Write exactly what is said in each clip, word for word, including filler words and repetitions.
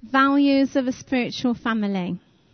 values of a spiritual family.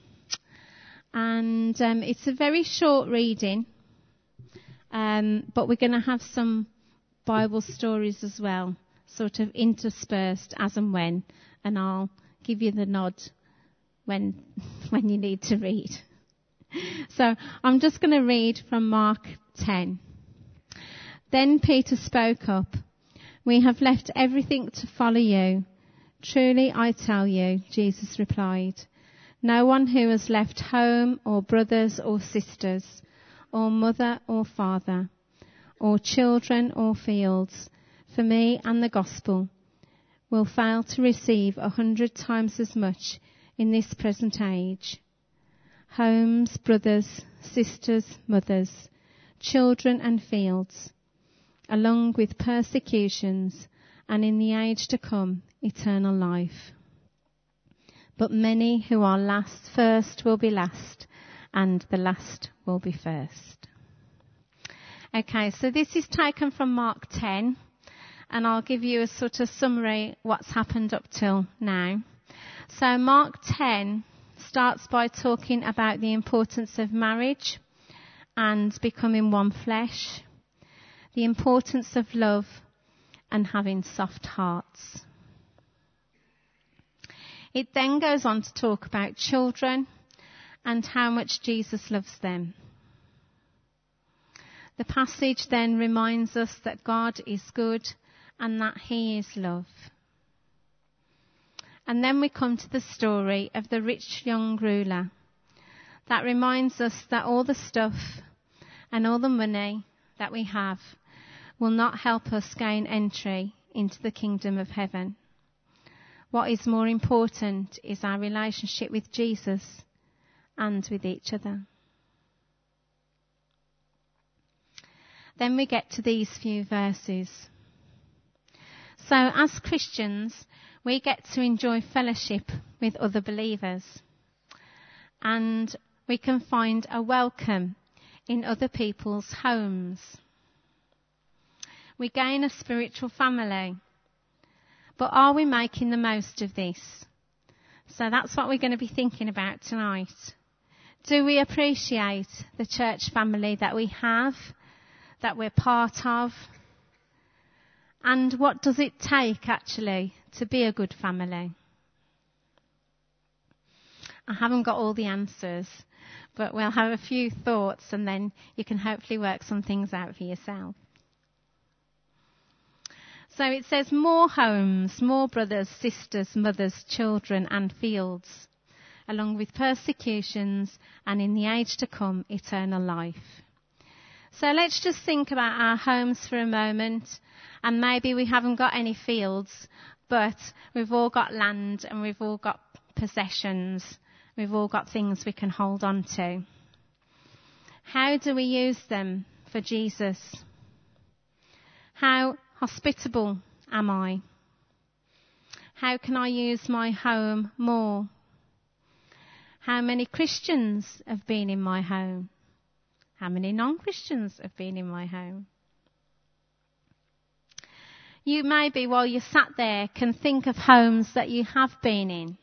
And um, it's a very short reading, um, but we're going to have some Bible stories as well, sort of interspersed as and when, and I'll give you the nod when when you need to read. So I'm just going to read from Mark ten. Then Peter spoke up. "We have left everything to follow you. Truly I tell you," Jesus replied, "no one who has left home or brothers or sisters or mother or father or children or fields for me and the gospel will fail to receive a hundred times as much in this present age. Homes, brothers, sisters, mothers, children and fields, along with persecutions, and in the age to come, eternal life. But many who are last first will be last, and the last will be first." Okay, so this is taken from Mark ten, and I'll give you a sort of summary what's happened up till now. So Mark ten starts by talking about the importance of marriage and becoming one flesh, the importance of love and having soft hearts. It then goes on to talk about children and how much Jesus loves them. The passage then reminds us that God is good and that He is love. And then we come to the story of the rich young ruler. That reminds us that all the stuff and all the money that we have will not help us gain entry into the kingdom of heaven. What is more important is our relationship with Jesus and with each other. Then we get to these few verses. So as Christians, we get to enjoy fellowship with other believers, and we can find a welcome in other people's homes. We gain a spiritual family. But are we making the most of this? So that's what we're going to be thinking about tonight. Do we appreciate the church family that we have, that we're part of? And what does it take, actually, to be a good family? I haven't got all the answers, but we'll have a few thoughts and then you can hopefully work some things out for yourself. So it says more homes, more brothers, sisters, mothers, children and fields, along with persecutions and in the age to come, eternal life. So let's just think about our homes for a moment, and maybe we haven't got any fields, but we've all got land and we've all got possessions. We've all got things we can hold on to. How do we use them for Jesus? How hospitable am I? How can I use my home more? How many Christians have been in my home? How many non-Christians have been in my home? You maybe, while you're sat there, can think of homes that you have been in,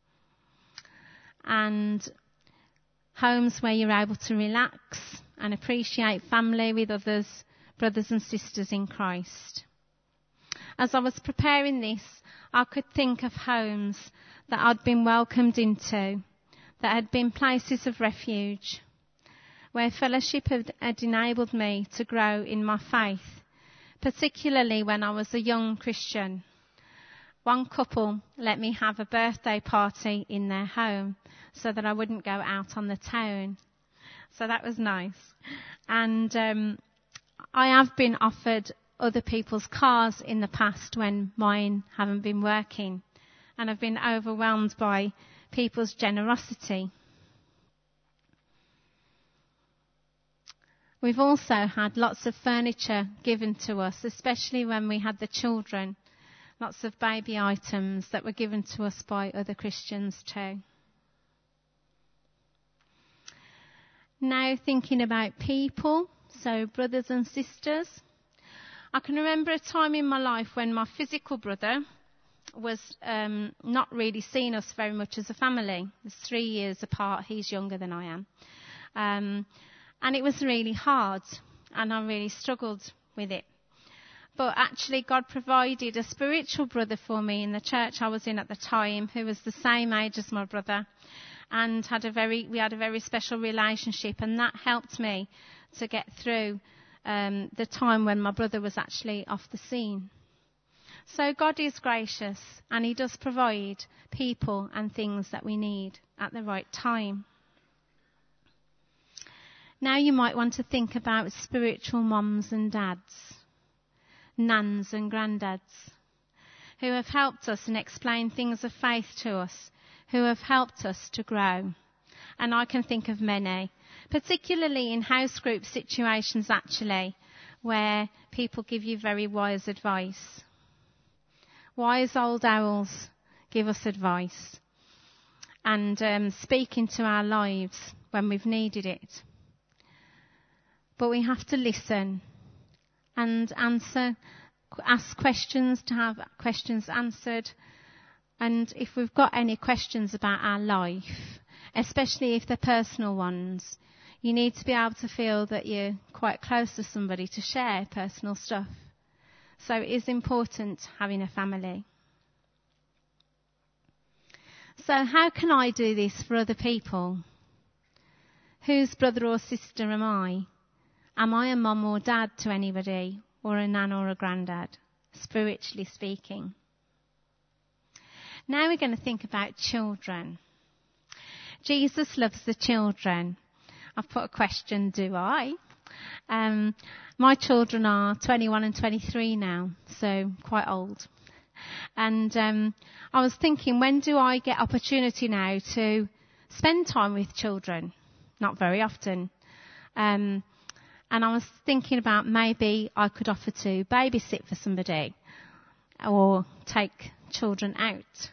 and homes where you're able to relax and appreciate family with others, brothers and sisters in Christ. As I was preparing this, I could think of homes that I'd been welcomed into, that had been places of refuge, where fellowship had, had enabled me to grow in my faith, particularly when I was a young Christian. One couple let me have a birthday party in their home so that I wouldn't go out on the town. So that was nice. And um, I have been offered other people's cars in the past when mine haven't been working, and I've been overwhelmed by people's generosity. We've also had lots of furniture given to us, especially when we had the children. Lots of baby items that were given to us by other Christians too. Now thinking about people, so brothers and sisters. I can remember a time in my life when my physical brother was um, not really seeing us very much as a family. It's three years apart. He's younger than I am. Um, and it was really hard, and I really struggled with it. But actually, God provided a spiritual brother for me in the church I was in at the time, who was the same age as my brother, and had a very we had a very special relationship, and that helped me to get through um, the time when my brother was actually off the scene. So God is gracious, and He does provide people and things that we need at the right time. Now you might want to think about spiritual mums and dads, nans and granddads, who have helped us and explained things of faith to us, who have helped us to grow. And I can think of many, particularly in house group situations actually, where people give you very wise advice. Wise old owls give us advice and um, speak into our lives when we've needed it. But we have to listen and answer, ask questions to have questions answered. And if we've got any questions about our life, especially if they're personal ones, you need to be able to feel that you're quite close to somebody to share personal stuff. So it is important having a family. So how can I do this for other people? Whose brother or sister am I? Am I a mum or dad to anybody, or a nan or a granddad, spiritually speaking? Now we're going to think about children. Jesus loves the children. I've put a question, do I? Um, my children are twenty-one and twenty-three now, so quite old. And um, I was thinking, when do I get opportunity now to spend time with children? Not very often. Um, and I was thinking about maybe I could offer to babysit for somebody or take children out.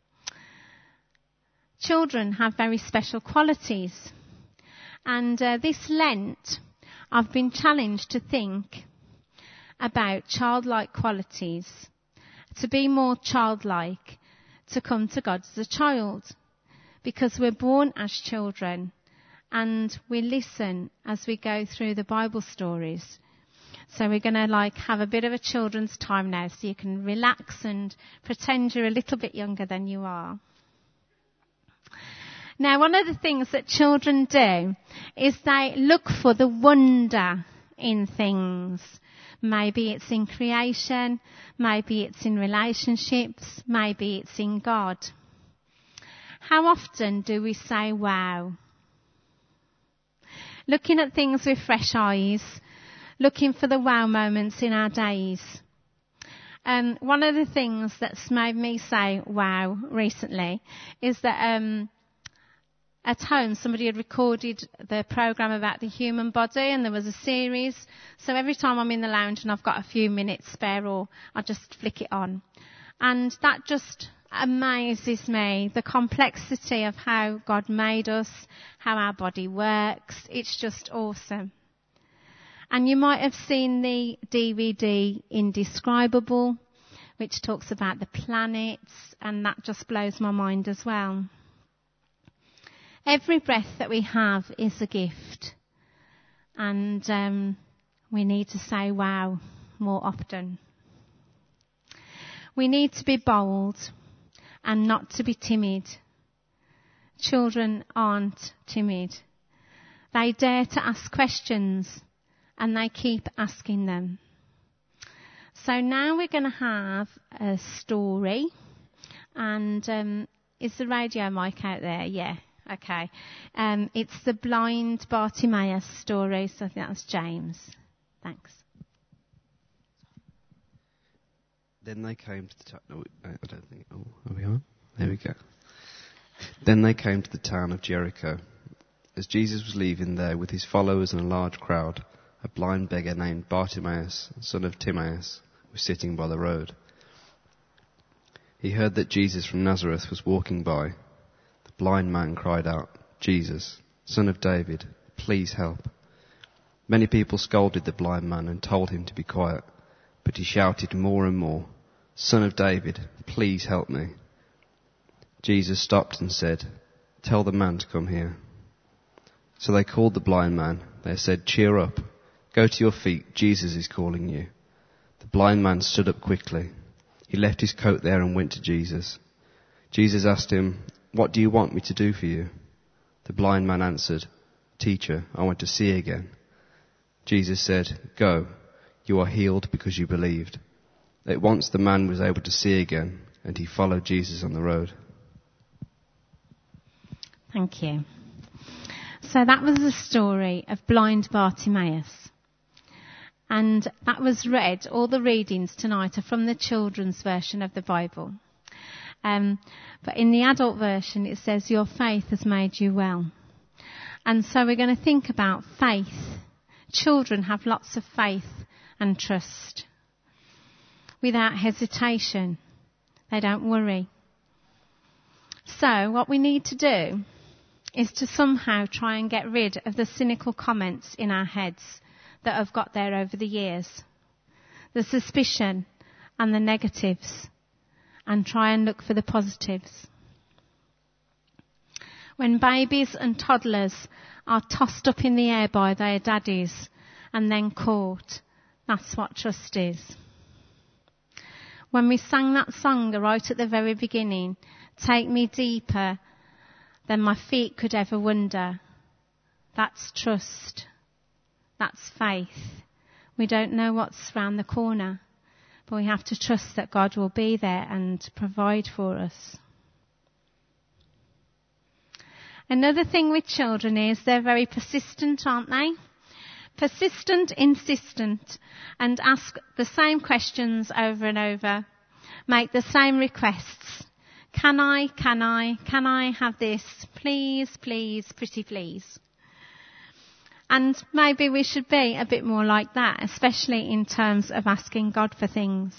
Children have very special qualities. And uh, this Lent, I've been challenged to think about childlike qualities, to be more childlike, to come to God as a child, because we're born as children and we listen as we go through the Bible stories. So we're going to like have a bit of a children's time now, so you can relax and pretend you're a little bit younger than you are. Now, one of the things that children do is they look for the wonder in things. Maybe it's in creation, maybe it's in relationships, maybe it's in God. How often do we say, wow? Looking at things with fresh eyes, looking for the wow moments in our days. Um, one of the things that's made me say wow recently is that um, at home somebody had recorded the programme about the human body, and there was a series. So every time I'm in the lounge and I've got a few minutes spare, or I just flick it on. And that just amazes me, the complexity of how God made us, how our body works. It's just awesome. And you might have seen the D V D Indescribable, which talks about the planets, and that just blows my mind as well. Every breath that we have is a gift, and um, we need to say wow more often. We need to be bold and not to be timid. Children aren't timid. They dare to ask questions, and they keep asking them. So now we're going to have a story, and um, is the radio mic out there? Yeah. Okay. Um, it's the blind Bartimaeus story, so I think that's James. Thanks. Then they came to the town. No, I don't think. Oh, are we on? There we go. Then they came to the town of Jericho. As Jesus was leaving there with his followers and a large crowd, a blind beggar named Bartimaeus, son of Timaeus, was sitting by the road. He heard that Jesus from Nazareth was walking by. The blind man cried out, "Jesus, Son of David, please help." Many people scolded the blind man and told him to be quiet, but he shouted more and more, Son of David, please help me." Jesus stopped and said, "Tell the man to come here." So they called the blind man. They said, "Cheer up. Go to your feet. Jesus is calling you." The blind man stood up quickly. He left his coat there and went to Jesus. Jesus asked him, "What do you want me to do for you?" The blind man answered, "Teacher, I want to see again." Jesus said, "Go. You are healed because you believed." At once the man was able to see again, and he followed Jesus on the road. Thank you. So that was the story of blind Bartimaeus. And that was read, all the readings tonight are from the children's version of the Bible. Um, but in the adult version it says, "Your faith has made you well." And so we're going to think about faith. Children have lots of faith and trust. Without hesitation. They don't worry. So what we need to do is to somehow try and get rid of the cynical comments in our heads that have got there over the years. The suspicion and the negatives. And try and look for the positives. When babies and toddlers are tossed up in the air by their daddies and then caught, that's what trust is. When we sang that song right at the very beginning, "Take me deeper than my feet could ever wander," that's trust. That's faith. We don't know what's round the corner, but we have to trust that God will be there and provide for us. Another thing with children is they're very persistent, aren't they? Persistent, insistent, and ask the same questions over and over. Make the same requests. Can I, can I, can I have this? Please, please, pretty please. And maybe we should be a bit more like that, especially in terms of asking God for things.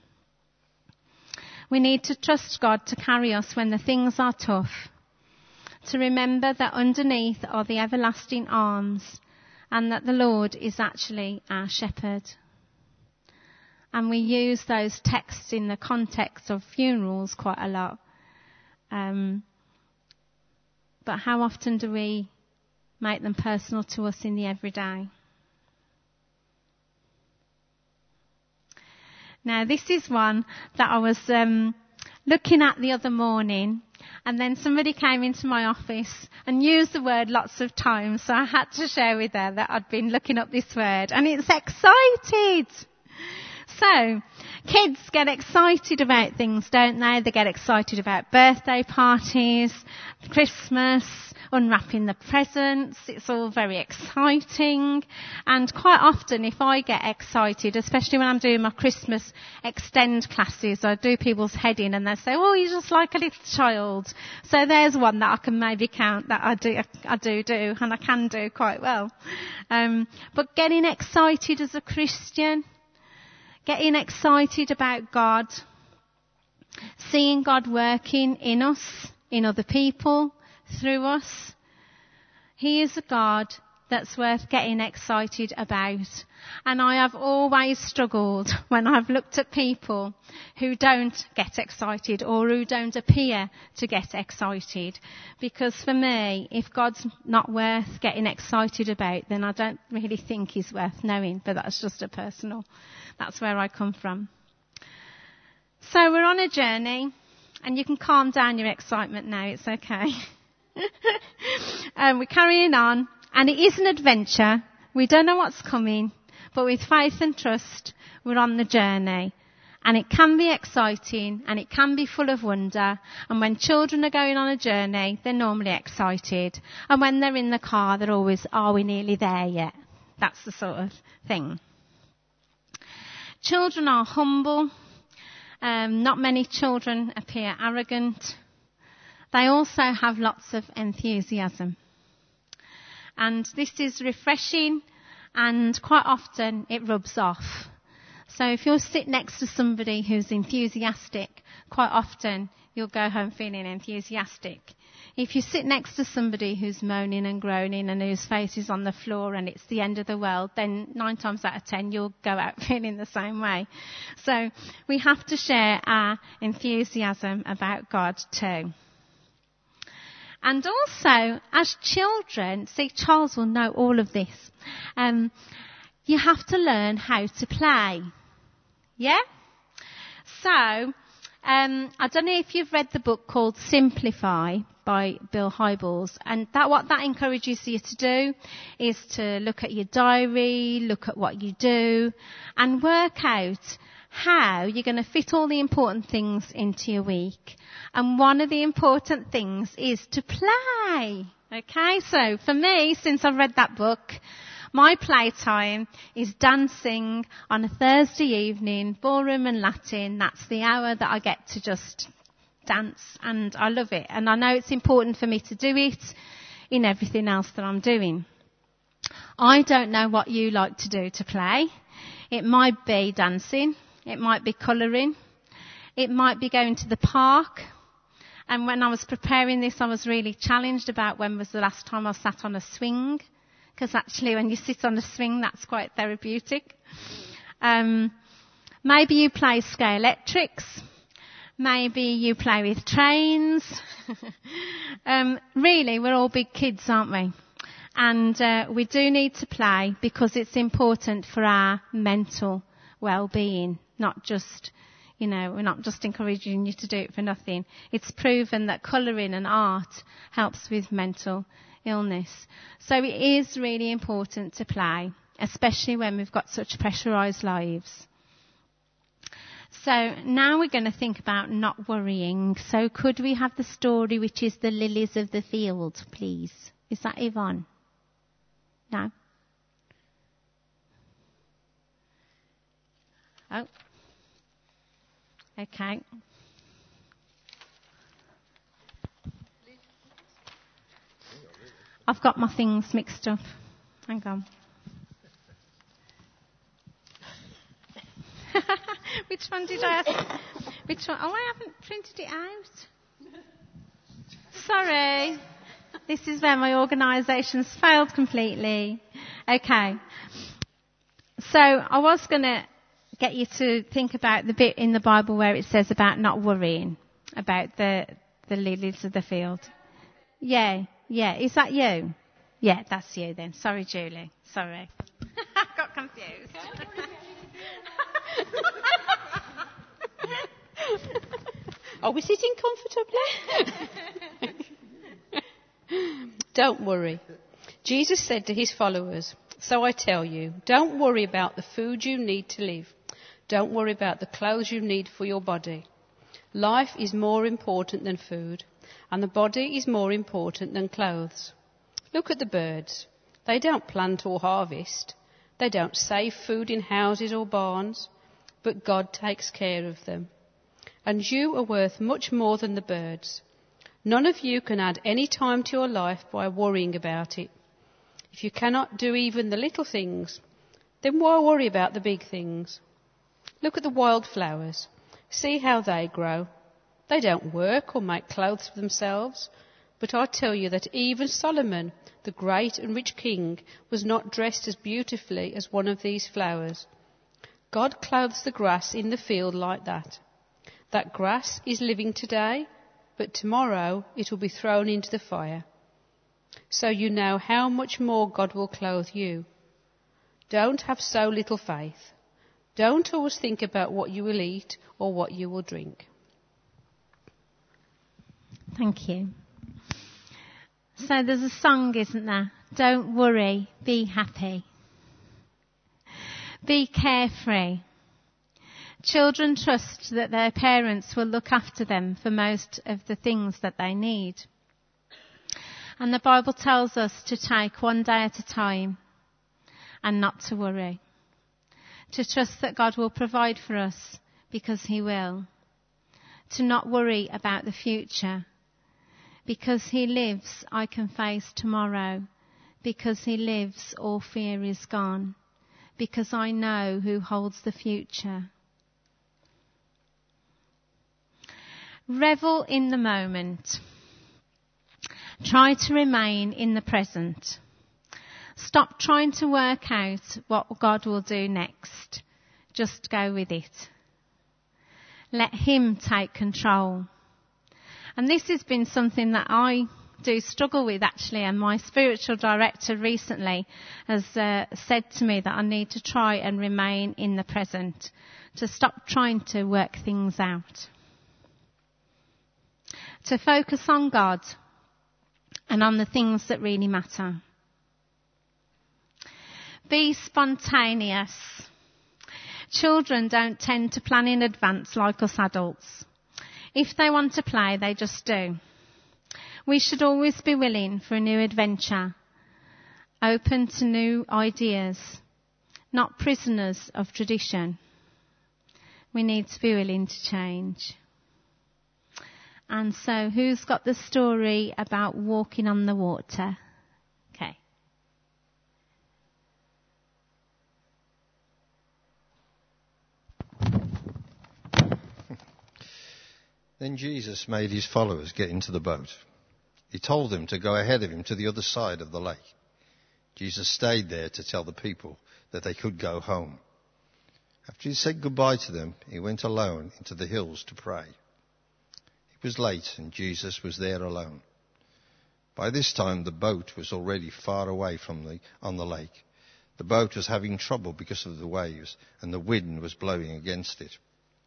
We need to trust God to carry us when the things are tough. To remember that underneath are the everlasting arms and that the Lord is actually our shepherd. And we use those texts in the context of funerals quite a lot. Um, but how often do we make them personal to us in the everyday? Now, this is one that I was um, looking at the other morning, and then somebody came into my office and used the word lots of times, so I had to share with her that I'd been looking up this word, and it's excited. So, kids get excited about things, don't they? They get excited about birthday parties, Christmas, unwrapping the presents. It's all very exciting. And quite often, if I get excited, especially when I'm doing my Christmas extend classes, I do people's head in and they say, "Oh, you're just like a little child." So there's one that I can maybe count that I do, I do do, and I can do quite well. Um, but getting excited as a Christian, getting excited about God, seeing God working in us, in other people, through us. He is a God that's worth getting excited about. And I have always struggled when I've looked at people who don't get excited or who don't appear to get excited. Because for me, if God's not worth getting excited about, then I don't really think he's worth knowing. But that's just a personal, that's where I come from. So we're on a journey, and you can calm down your excitement now, it's okay. um, we're carrying on, and it is an adventure. We don't know what's coming, but with faith and trust, we're on the journey. And it can be exciting, and it can be full of wonder. And when children are going on a journey, they're normally excited. And when they're in the car, they're always, "Are we nearly there yet?" That's the sort of thing. Children are humble. Um, not many children appear arrogant. They also have lots of enthusiasm. And this is refreshing, and quite often it rubs off. So if you'll sit next to somebody who's enthusiastic, quite often you'll go home feeling enthusiastic. If you sit next to somebody who's moaning and groaning and whose face is on the floor and it's the end of the world, then nine times out of ten you'll go out feeling the same way. So we have to share our enthusiasm about God too. And also, as children, see, Charles will know all of this, um, you have to learn how to play. Yeah? So, um, I don't know if you've read the book called Simplify by Bill Hybels, and that what that encourages you to do is to look at your diary, look at what you do, and work out how you're going to fit all the important things into your week. And one of the important things is to play. Okay, so for me, since I've read that book, my playtime is dancing on a Thursday evening, ballroom and Latin. That's the hour that I get to just dance, and I love it. And I know it's important for me to do it in everything else that I'm doing. I don't know what you like to do to play. It might be dancing. It might be colouring. It might be going to the park. And when I was preparing this, I was really challenged about when was the last time I sat on a swing. Because actually when you sit on a swing, that's quite therapeutic. Um, maybe you play Scalextrics. Maybe you play with trains. um, really, we're all big kids, aren't we? And uh, we do need to play because it's important for our mental well-being. Not just, you know, we're not just encouraging you to do it for nothing. It's proven that colouring and art helps with mental illness. So it is really important to play, especially when we've got such pressurised lives. So now we're going to think about not worrying. So could we have the story which is the lilies of the field, please? Is that Yvonne? No? Oh. Okay. I've got my things mixed up. Hang on. Which one did I ask? Which one? Oh, I haven't printed it out. Sorry. This is where my organisation's failed completely. Okay. So I was going to get you to think about the bit in the Bible where it says about not worrying about the the lilies of the field. Yeah, yeah. Is that you? Yeah, that's you then. Sorry, Julie. Sorry. I got confused. Are we sitting comfortably? Don't worry. Jesus said to his followers, "So I tell you, don't worry about the food you need to live. Don't worry about the clothes you need for your body. Life is more important than food, and the body is more important than clothes. Look at the birds. They don't plant or harvest. They don't save food in houses or barns, but God takes care of them. And you are worth much more than the birds. None of you can add any time to your life by worrying about it. If you cannot do even the little things, then why worry about the big things? Look at the wildflowers. See how they grow. They don't work or make clothes for themselves. But I tell you that even Solomon, the great and rich king, was not dressed as beautifully as one of these flowers. God clothes the grass in the field like that. That grass is living today, but tomorrow it will be thrown into the fire. So you know how much more God will clothe you. Don't have so little faith. Don't always think about what you will eat or what you will drink." Thank you. So there's a song, isn't there? Don't worry, be happy. Be carefree. Children trust that their parents will look after them for most of the things that they need. And the Bible tells us to take one day at a time and not to worry. To trust that God will provide for us because he will. To not worry about the future. Because he lives, I can face tomorrow. Because he lives, all fear is gone. Because I know who holds the future. Revel in the moment. Try to remain in the present. Stop trying to work out what God will do next. Just go with it. Let him take control. And this has been something that I do struggle with, actually, and my spiritual director recently has uh, said to me that I need to try and remain in the present, to stop trying to work things out, to focus on God and on the things that really matter. Be spontaneous. Children don't tend to plan in advance like us adults. If they want to play, they just do. We should always be willing for a new adventure, open to new ideas, not prisoners of tradition. We need to be willing to change. And so, who's got the story about walking on the water? Okay. Then Jesus made his followers get into the boat. He told them to go ahead of him to the other side of the lake. Jesus stayed there to tell the people that they could go home. After he said goodbye to them, he went alone into the hills to pray. It was late and Jesus was there alone. By this time the boat was already far away from the, on the lake. The boat was having trouble because of the waves and the wind was blowing against it.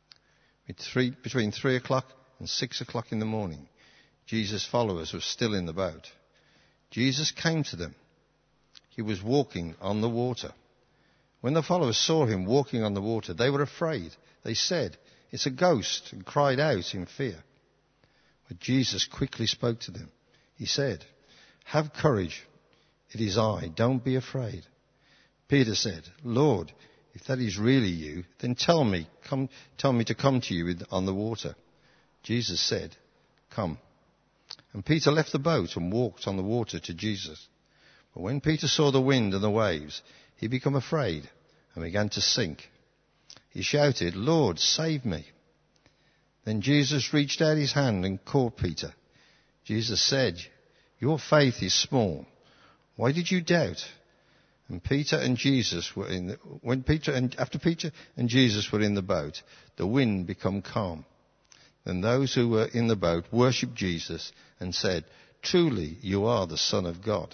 Three, between three o'clock and six o'clock in the morning, Jesus' followers were still in the boat. Jesus came to them. He was walking on the water. When the followers saw him walking on the water, they were afraid. They said, "It's a ghost," and cried out in fear. But Jesus quickly spoke to them. He said, "Have courage. It is I. Don't be afraid." Peter said, "Lord, if that is really you, then tell me, come, tell me to come to you on the water." Jesus said, "Come." And Peter left the boat and walked on the water to Jesus. But when Peter saw the wind and the waves, he became afraid and began to sink. He shouted, "Lord, save me." Then Jesus reached out his hand and caught Peter. Jesus said, "Your faith is small. Why did you doubt?" And Peter and Jesus were in the, when Peter and after Peter and Jesus were in the boat, the wind became calm. Then those who were in the boat worshipped Jesus and said, "Truly you are the Son of God."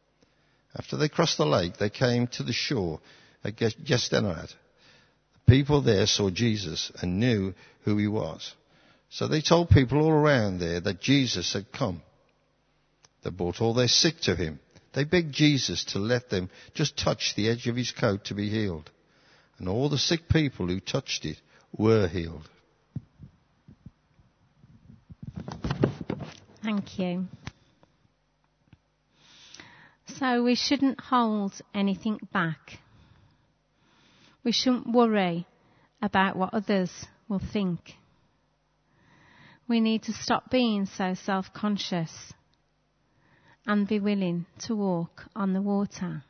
After they crossed the lake, they came to the shore at Gennesaret. The people there saw Jesus and knew who he was. So they told people all around there that Jesus had come. They brought all their sick to him. They begged Jesus to let them just touch the edge of his coat to be healed. And all the sick people who touched it were healed. Thank you. So we shouldn't hold anything back. We shouldn't worry about what others will think. We need to stop being so self-conscious and be willing to walk on the water.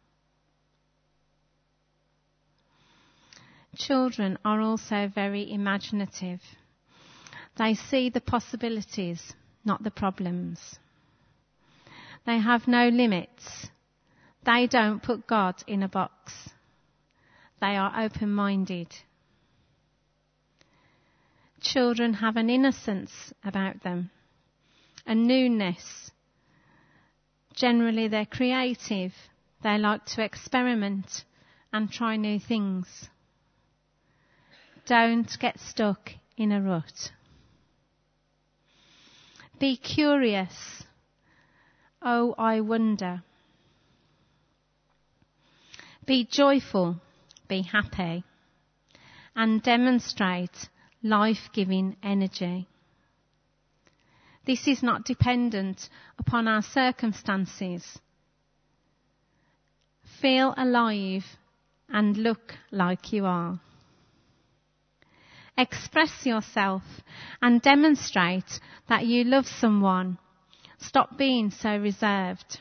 Children are also very imaginative. They see the possibilities, not the problems. They have no limits. They don't put God in a box. They are open-minded. Children have an innocence about them, a newness. Generally, they're creative. They like to experiment and try new things. Don't get stuck in a rut. Be curious. Oh, I wonder. Be joyful. Be happy. And demonstrate life-giving energy. This is not dependent upon our circumstances. Feel alive and look like you are. Express yourself and demonstrate that you love someone. Stop being so reserved.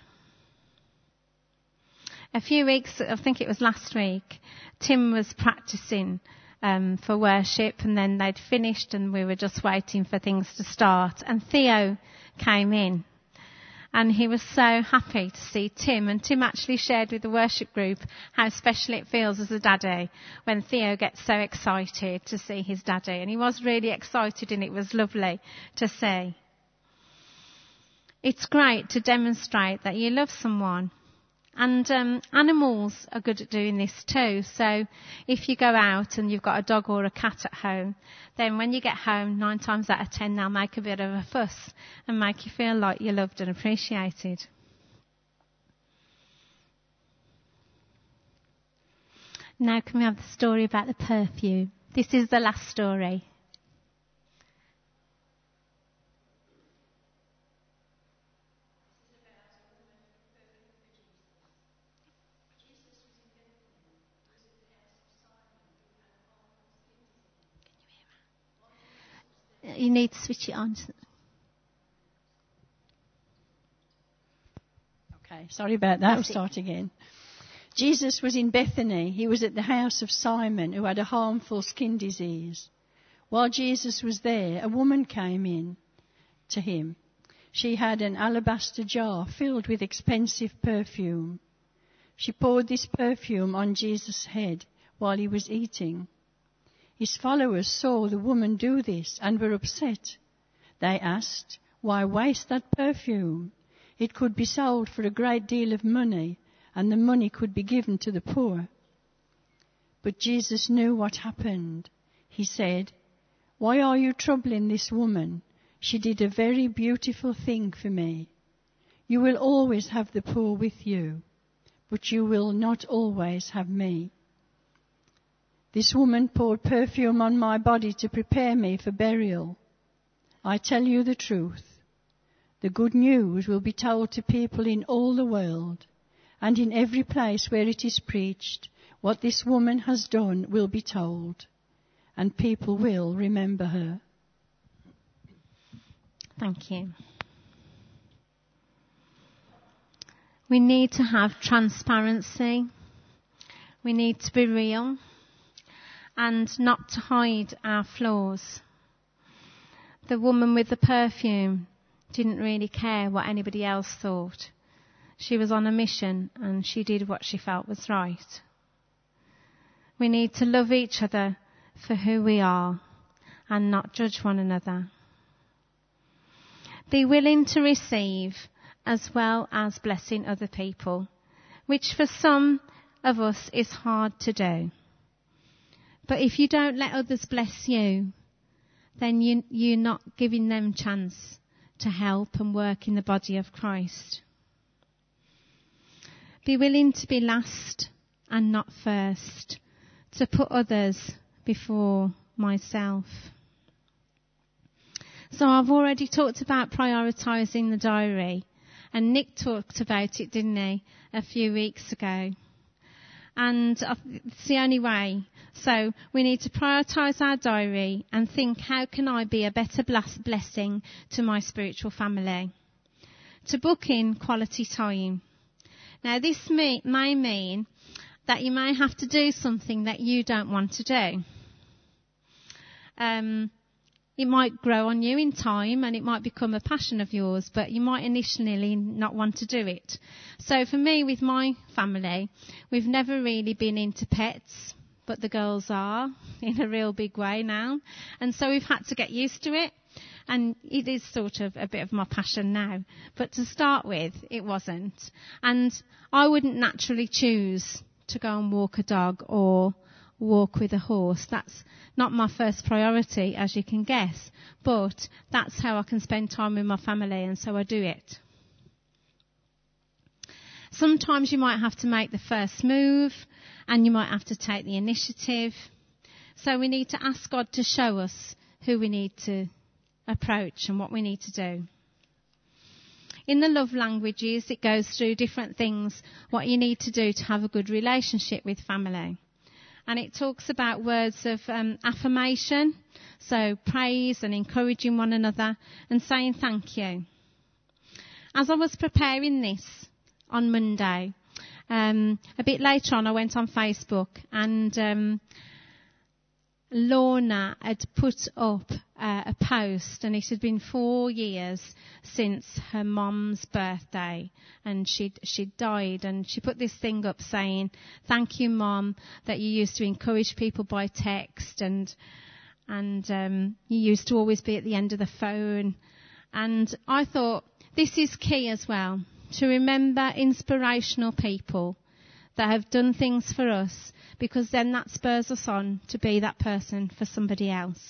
A few weeks, I think it was last week, Tim was practicing um, for worship, and then they'd finished and we were just waiting for things to start. And Theo came in. And he was so happy to see Tim. And Tim actually shared with the worship group how special it feels as a daddy when Theo gets so excited to see his daddy. And he was really excited, and it was lovely to see. It's great to demonstrate that you love someone. And um, animals are good at doing this too. So if you go out and you've got a dog or a cat at home, then when you get home, nine times out of ten, they'll make a bit of a fuss and make you feel like you're loved and appreciated. Now can we have the story about the perfume? This is the last story. You need to switch it on. Okay, sorry about that. I'll start again. Jesus was in Bethany. He was at the house of Simon, who had a harmful skin disease. While Jesus was there, a woman came in to him. She had an alabaster jar filled with expensive perfume. She poured this perfume on Jesus' head while he was eating. His followers saw the woman do this and were upset. They asked, "Why waste that perfume? It could be sold for a great deal of money, and the money could be given to the poor." But Jesus knew what happened. He said, "Why are you troubling this woman? She did a very beautiful thing for me. You will always have the poor with you, but you will not always have me. This woman poured perfume on my body to prepare me for burial. I tell you the truth. The good news will be told to people in all the world, and in every place where it is preached, what this woman has done will be told, and people will remember her." Thank you. We need to have transparency. We need to be real and not to hide our flaws. The woman with the perfume didn't really care what anybody else thought. She was on a mission and she did what she felt was right. We need to love each other for who we are and not judge one another. Be willing to receive as well as blessing other people, which for some of us is hard to do. But if you don't let others bless you, then you, you're not giving them chance to help and work in the body of Christ. Be willing to be last and not first, to put others before myself. So I've already talked about prioritising the diary, and Nick talked about it, didn't he, a few weeks ago. And it's the only way. So we need to prioritise our diary and think, how can I be a better blessing to my spiritual family? To book in quality time. Now this may, may mean that you may have to do something that you don't want to do. Um, it might grow on you in time and it might become a passion of yours, but you might initially not want to do it. So for me, with my family, we've never really been into pets, but the girls are in a real big way now. And so we've had to get used to it. And it is sort of a bit of my passion now. But to start with, it wasn't. And I wouldn't naturally choose to go and walk a dog or walk with a horse. That's not my first priority, as you can guess. But that's how I can spend time with my family, and so I do it. Sometimes you might have to make the first move, and you might have to take the initiative. So we need to ask God to show us who we need to approach and what we need to do. In the love languages, it goes through different things, what you need to do to have a good relationship with family. And it talks about words of um, affirmation, so praise and encouraging one another and saying thank you. As I was preparing this on Monday, um, a bit later on I went on Facebook and um, Lorna had put up uh, a post, and it had been four years since her mum's birthday, and she'd, she'd died, and she put this thing up saying, "Thank you, Mum, that you used to encourage people by text, and and um, you used to always be at the end of the phone." And I thought, this is key as well, to remember inspirational people that have done things for us, because then that spurs us on to be that person for somebody else.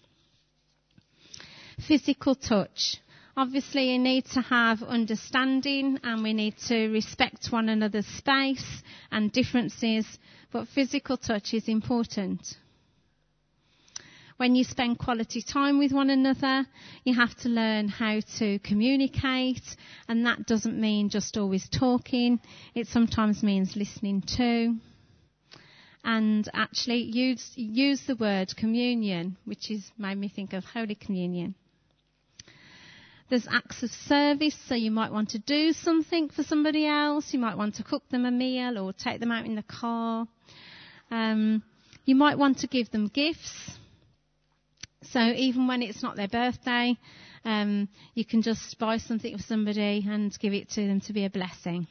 Physical touch. Obviously, you need to have understanding, and we need to respect one another's space and differences, but physical touch is important. When you spend quality time with one another, you have to learn how to communicate, and that doesn't mean just always talking. It sometimes means listening too. And actually use, use the word communion, which is made me think of Holy Communion. There's acts of service, so you might want to do something for somebody else. You might want to cook them a meal or take them out in the car. Um, you might want to give them gifts. So even when it's not their birthday, um, you can just buy something for somebody and give it to them to be a blessing.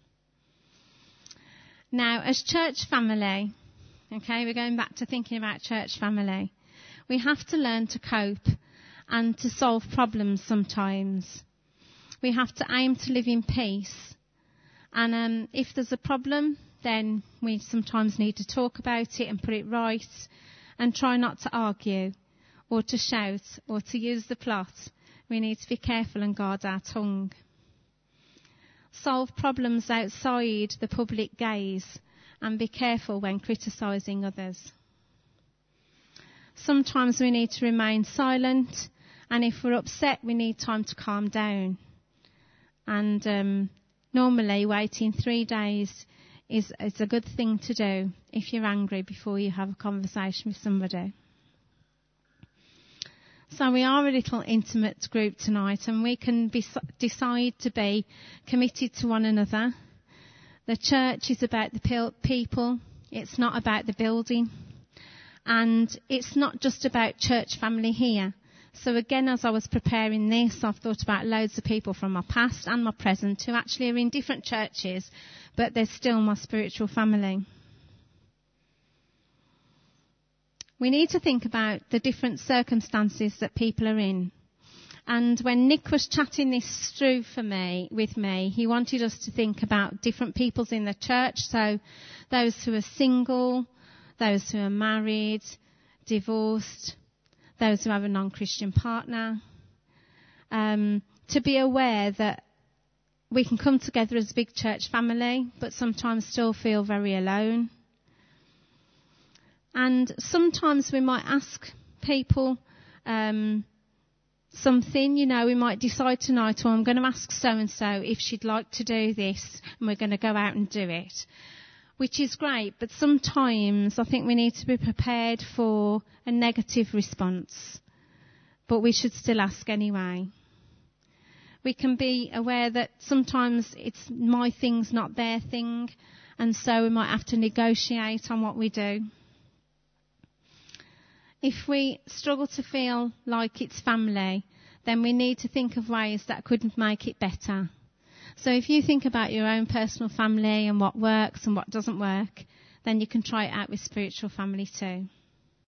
Now, as church family, okay, we're going back to thinking about church family. We have to learn to cope and to solve problems sometimes. We have to aim to live in peace. And um, if there's a problem, then we sometimes need to talk about it and put it right, and try not to argue or to shout or to use the plot. We need to be careful and guard our tongue. Solve problems outside the public gaze, and be careful when criticising others. Sometimes we need to remain silent, and if we're upset, we need time to calm down. And um, normally waiting three days is, is a good thing to do if you're angry before you have a conversation with somebody. So we are a little intimate group tonight, and we can be, decide to be committed to one another. The church is about the people. It's not about the building. And it's not just about church family here. So again, as I was preparing this, I've thought about loads of people from my past and my present who actually are in different churches, but they're still my spiritual family. We need to think about the different circumstances that people are in. And when Nick was chatting this through for me, with me, he wanted us to think about different peoples in the church. So those who are single, those who are married, divorced, those who have a non-Christian partner. Um, to be aware that we can come together as a big church family, but sometimes still feel very alone. And sometimes we might ask people um, something, you know, we might decide tonight, oh, I'm going to ask so-and-so if she'd like to do this, and we're going to go out and do it, which is great. But sometimes I think we need to be prepared for a negative response, but we should still ask anyway. We can be aware that sometimes it's my thing's not their thing, and so we might have to negotiate on what we do. If we struggle to feel like it's family, then we need to think of ways that could make it better. So if you think about your own personal family and what works and what doesn't work, then you can try it out with spiritual family too.